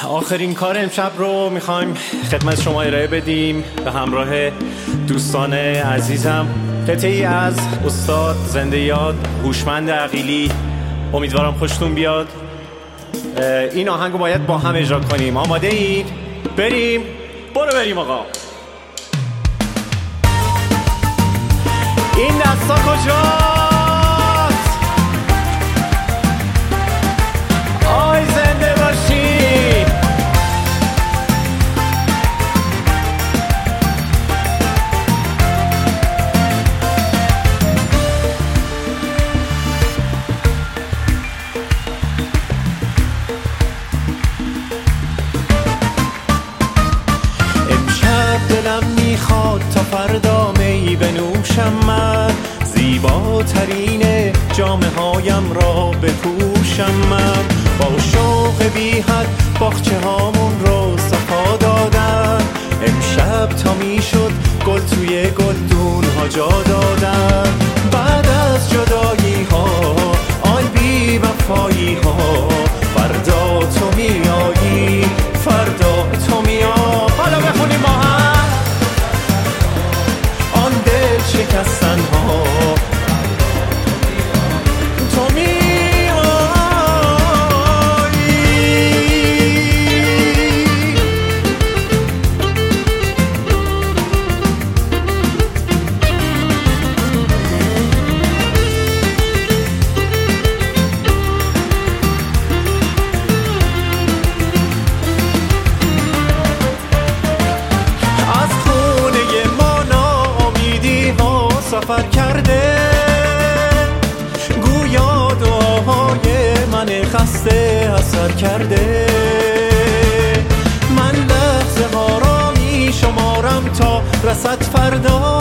آخرین کار امشب رو میخوایم خدمت شما ارائه بدیم به همراه دوستان عزیزم. قطعی از استاد زنده یاد هوشمند عقیلی. امیدوارم خوشتون بیاد. این آهنگ رو باید با هم اجرا کنیم. آماده اید؟ بریم. بریم آقا. این دستا کجاست؟ آی زنده باشی. امشب دلم میخواد تا فردا می بنوشم، من زیباترین جامه هایم را بپوشم، من با شوق بی حد باغچه هامون رو صفا دادم. امشب تا میشد گل توی گلدون ها جا دادم. بعد از جدایی ها آی بی وفایی ها، فردا تو میایی، فردا تو میایی. حالا بخونیم با هم. آن دل شکستن ها تو میایی. سفر کرده گویا دعاهای من خسته اثر کرده. من لحظه ها را می شمارم تا رسد فردا،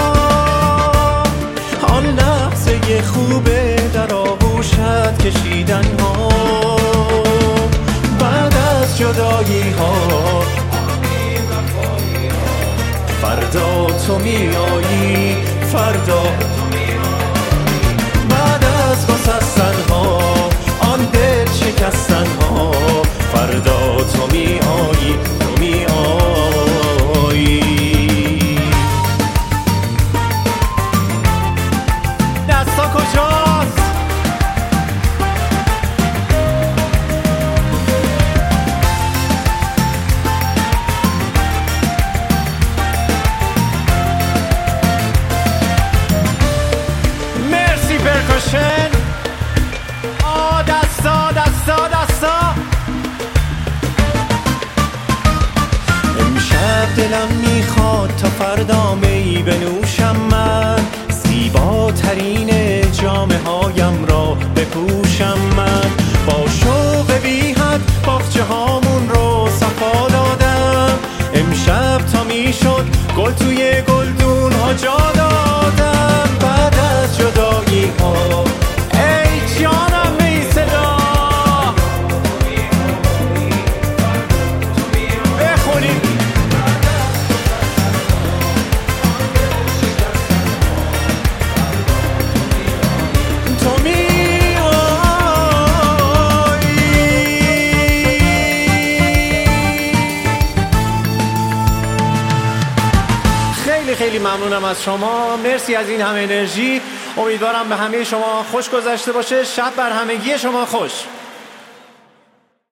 آن لحظه خوبه در آغوشت کشیدن ها. بعد از جدایی ها فردا تو میایی، فردا بعد از گسستن ها آن دل شکستن ها، فردا تو میایی، تو میایی. دستا کجاست؟ پرکشن. دستا دستا دستا. امشب دلم میخواد تا فردا می بنوشم، من زیباترین جامه هایم را بپوشم، من با شوق بی حد باغچه هامون رو صفا دادم. امشب تا میشد گل توی گلدون ها جا دادم. بعد از جدایی ها ای جانم ای صدا بخونیم. تو میایی. خیلی خیلی ممنونم از شما. مرسی از این همه انرژی. امیدوارم به همه شما خوش گذشته باشه. شب بر همگی شما خوش.